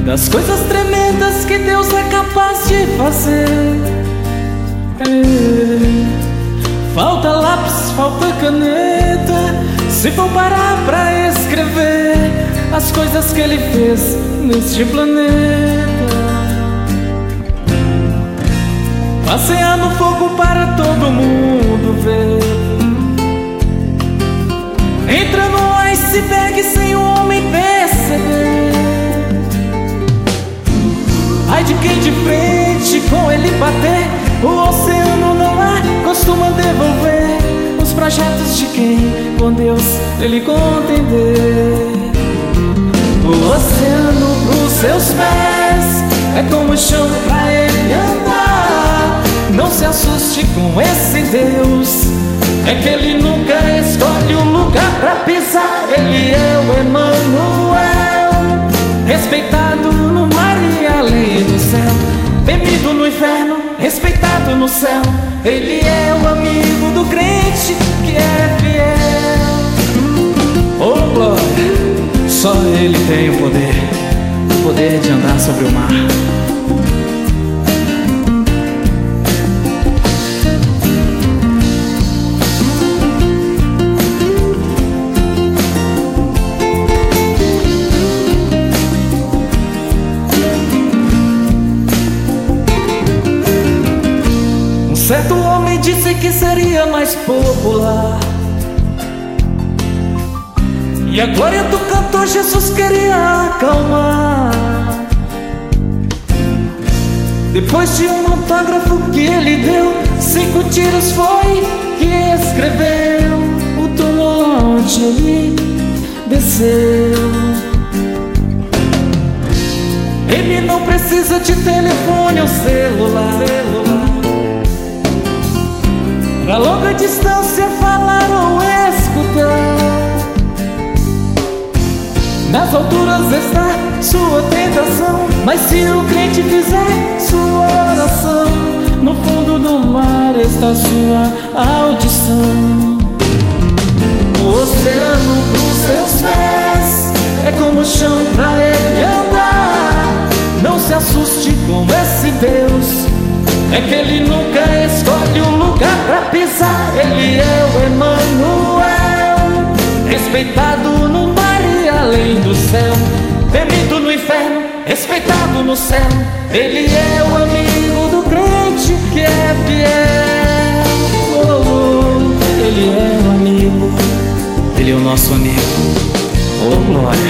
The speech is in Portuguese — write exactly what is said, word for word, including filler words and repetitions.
das coisas tremendas que Deus é capaz de fazer. É. Falta lápis, falta caneta, se for parar pra escrever as coisas que Ele fez neste planeta. Passear no fogo para todo mundo ver, entra no iceberg sem o homem perceber. Ai de quem de frente com ele bater, o oceano no ar costuma devolver os projetos de quem com Deus ele contender. O oceano pros seus pés é como o chão pra ele andar. Não se assuste com esse Deus, é que Ele nunca escolhe um lugar pra pisar. Ele é o Emanuel, respeitado no mar e além do céu, temido no inferno, respeitado no céu. Ele é o amigo do crente que é fiel. Oh glória, só Ele tem o poder, o poder de andar sobre o mar. Certo homem disse que seria mais popular, e a glória do cantor Jesus queria acalmar. Depois de um autógrafo que ele deu, cinco tiros foi que escreveu o túmulo onde ele desceu. Ele não precisa de telefone ou celular, celular. Pra longa distância falar ou escutar. Nas alturas está sua tentação, mas se o crente fizer sua oração, no fundo do mar está sua audição. O oceano pros seus pés é como o chão pra ele andar. Não se assuste com esse Deus, é que Ele nunca escolhe um lugar pra pisar. Ele é o Emanuel, respeitado no mar e além do céu, temido no inferno, respeitado no céu. Ele é o amigo do crente que é fiel. Oh, oh, Ele é o amigo, Ele é o nosso amigo. Oh glória.